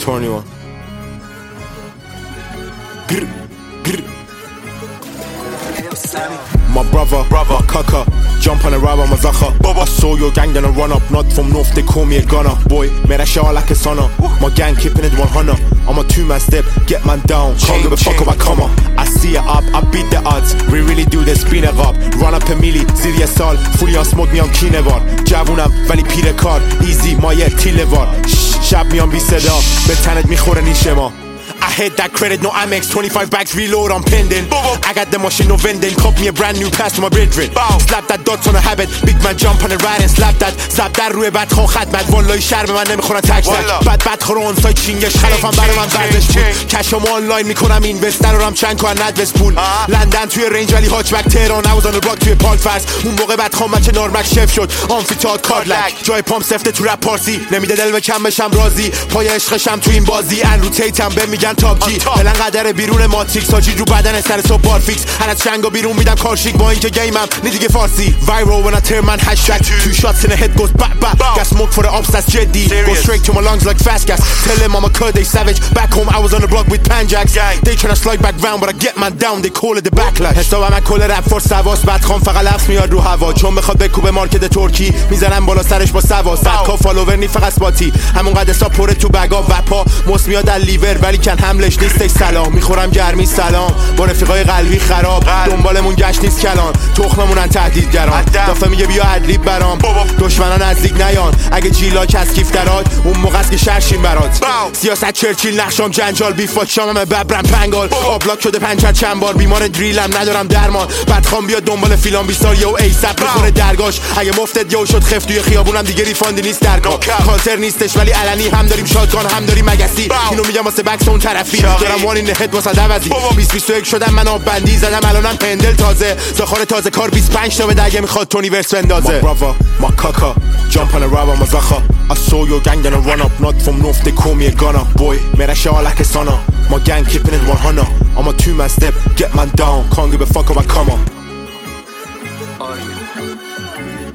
21. My brother, my kaka, jump on a ride on my zaka. I saw your gang gonna run up, not from north, they call me a gunner. Boy, made that shit like a sonner. My gang keeping it 100. I'm a two-man step, get man down. Can't give a fuck if I come up. I see it up, I beat the odds. We really do this, spin it up. Run up a milli, زیر سال fully on smoke میام کینوار. جوونم ولی پیر کار easy ما یه تیلوار. شب میام بی صدا به تنت میخوره نیشما. I hit that credit, no Amex, 25 bags reload, I'm pending. I got the machine, no vending. Cop me a brand new pass to my brethren. Slap that dots on a habit, big man jump on the ride and slap that. زب در روی بد خون خدمت والله شهر به من نمیخورن تک تک. بد خور اون سای چینگش خلافم برای من ورزش بود. کشم آنلاین میکنم اینوستر رو هم چند کار ندوست پول. لندن توی رنج ولی هاچبک تهران I was on the block توی پال فرس. اون موقع بعد خام بچه نارمک شف شد. آمفیتات کارلک جای پام سفته تو رپ پارسی. نمیده دل به کم بشم راضی. پای عشقشم تو این بازی ان رو تیتم به میگن تاپ جی. پلن قدر بیرون ماتریکس هاجی رو بدن سر صبح بار فیکس. هر از چنگا بیرون میدم کارشیک با اینکه گیمم نی دیگه فارسی. Viral when I turn man hashtag 2 shots in the head goes back back. Got smoke for the ops that's جدی. Go straight to my lungs like fast gas. Tell them I'm a cud they savage. Back home I was on the block with Panjax. They tryna slide back round but I get man down they call it the backlash. حسابم کل رپ فور سواس بعد خام فقط لفظ میاد رو هوا. چون بخواد بکوبه مارکت ترکی میزنم بالا سرش با سوا. 100 کا فالوور نی فقط اسپاتی. همونقدر حساب پره تو بگا وپا. موس میاد از لیور ولی کن حملش نیستش سلام. میخورم گرمی سلام با رفیقای قلبی خراب. دنبالمون گشت نیست کلان. تخممونن تهدیدگران. دافه میگه بیا ادلیب برام. دشمنان نزدیک نیان. اگه جیلاک از کیف درات اون موقع است که شرشیم برات. سیاست چرچیل نقشام جنجال بیفات شامم ببرم پنگال. آبلاک شده پنچر چند بار بیمار دریلم ندارم درمان. بدخوام بیا دنبال فیلان 20 سال یهو ایسپ میخوره درگاش. اگه مفتت یهو شد خف توی خیابونم دیگه ریفاندی نیست درکا. کانتر نیستش ولی علنی هم داریم شاتگان هم داریم مگسی. اینو میگم واسه بکس اون طرفی دارم وان این هد واسه دوازی. 2021 شدم من آب بندی زدم الانم پندل تازه. زاخار تازه کار 25 تا بده اگه میخواد تونیورس بندازه. My brother, my kaka, jump on a ride on my zaka. I saw your gang gonna run up, not from north they call me a gunner. Boy, made that shit like a sonner. My gang keeping it 100. I'm a two-man step, get man down. Can't give a fuck if I come up.